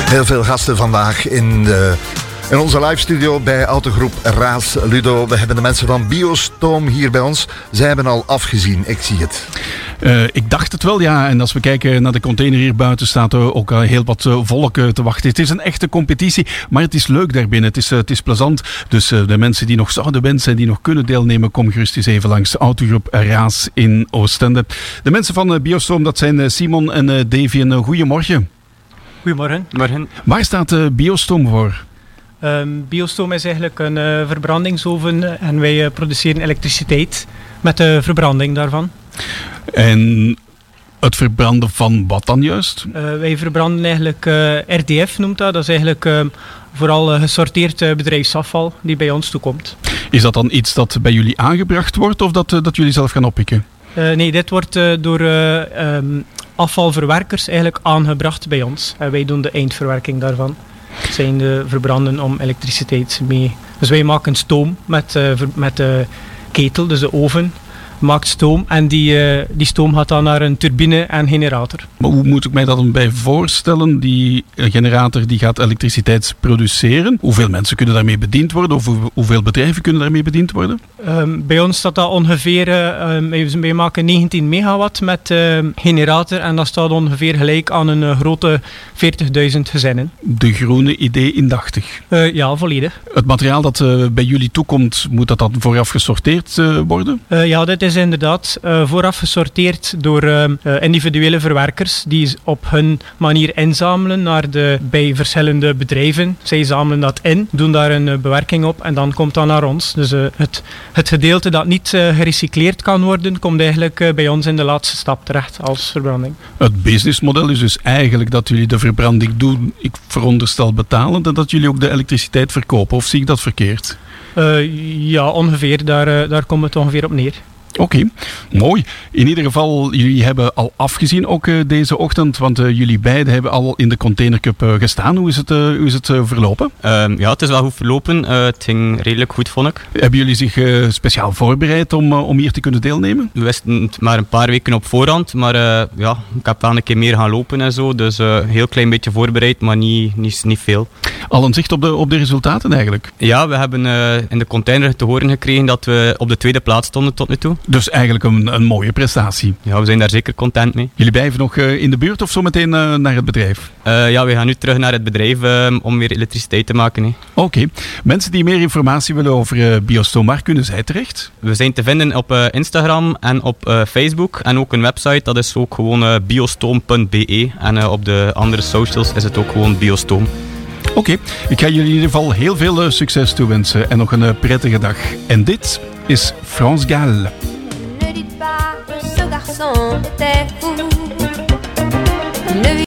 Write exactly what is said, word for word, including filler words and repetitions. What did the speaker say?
Heel veel gasten vandaag in, de, in onze live studio bij Autogroep Raas. Ludo, we hebben de mensen van Biostoom hier bij ons. Zij hebben al afgezien, ik zie het. Uh, ik dacht het wel, ja. En als we kijken naar de container hier buiten, staat er ook uh, heel wat uh, volk uh, te wachten. Het is een echte competitie, maar het is leuk daarbinnen. Het is, uh, het is plezant. Dus uh, de mensen die nog zouden wensen en die nog kunnen deelnemen, kom gerust eens even langs de Autogroep Raas in Oostende. De mensen van uh, Biostoom, dat zijn uh, Simon en uh, Davy. Uh, goedemorgen. Goedemorgen. Morgen. Waar staat uh, Biostoom voor? Um, Biostoom is eigenlijk een uh, verbrandingsoven en wij uh, produceren elektriciteit met de verbranding daarvan. En het verbranden van wat dan juist? Uh, wij verbranden eigenlijk uh, R D F noemt dat. Dat is eigenlijk uh, vooral uh, gesorteerd uh, bedrijfsafval die bij ons toekomt. Is dat dan iets dat bij jullie aangebracht wordt of dat, uh, dat jullie zelf gaan oppikken? Uh, nee, dit wordt uh, door uh, um, afvalverwerkers eigenlijk aangebracht bij ons. En wij doen de eindverwerking daarvan. Dat zijn de verbranden om elektriciteit mee. Dus wij maken stoom met, uh, met de ketel, dus de oven. Maakt stoom en die, uh, die stoom gaat dan naar een turbine en generator. Maar hoe moet ik mij dat dan bij voorstellen? Die generator die gaat elektriciteit produceren. Hoeveel mensen kunnen daarmee bediend worden? Of hoeveel bedrijven kunnen daarmee bediend worden? Um, bij ons staat dat ongeveer, uh, um, wij maken negentien megawatt met uh, generator en dat staat ongeveer gelijk aan een uh, grote veertigduizend gezinnen. De groene idee indachtig. Uh, ja, volledig. Het materiaal dat uh, bij jullie toekomt, moet dat dan vooraf gesorteerd uh, worden? Uh, ja, dit is is inderdaad uh, vooraf gesorteerd door uh, uh, individuele verwerkers die op hun manier inzamelen naar de, bij verschillende bedrijven. Zij zamelen dat in, doen daar een uh, bewerking op en dan komt dat naar ons. Dus uh, het, het gedeelte dat niet uh, gerecycleerd kan worden, komt eigenlijk uh, bij ons in de laatste stap terecht als verbranding. Het businessmodel is dus eigenlijk dat jullie de verbranding doen, ik veronderstel betalen, en dat jullie ook de elektriciteit verkopen. Of zie ik dat verkeerd? Uh, ja, ongeveer. Daar, uh, daar komt het ongeveer op neer. Oké, okay, mooi. In ieder geval, jullie hebben al afgezien ook uh, deze ochtend, want uh, jullie beiden hebben al in de Container Cup uh, gestaan. Hoe is het, uh, hoe is het uh, verlopen? Um, ja, het is wel goed verlopen. Uh, het ging redelijk goed, vond ik. Hebben jullie zich uh, speciaal voorbereid om, uh, om hier te kunnen deelnemen? We wisten het maar een paar weken op voorhand, maar uh, ja, ik heb wel een keer meer gaan lopen en zo, dus een uh, heel klein beetje voorbereid, maar niet, niet, niet veel. Al een zicht op de, op de resultaten eigenlijk? Ja, we hebben uh, in de container te horen gekregen dat we op de tweede plaats stonden tot nu toe. Dus eigenlijk een, een mooie prestatie. Ja, we zijn daar zeker content mee. Jullie blijven nog uh, in de buurt of zo meteen uh, naar het bedrijf? Uh, ja, we gaan nu terug naar het bedrijf uh, om weer elektriciteit te maken. Oké. Okay. Mensen die meer informatie willen over uh, Biostoom, waar kunnen zij terecht? We zijn te vinden op uh, Instagram en op uh, Facebook en ook een website, dat is ook gewoon uh, biostoom punt b e en uh, op de andere socials is het ook gewoon Biostoom. Oké, okay. Ik ga jullie in ieder geval heel veel uh, succes toewensen en nog een uh, prettige dag. En dit is France Gall. Ne dites pas que ce garçon était fou. Ne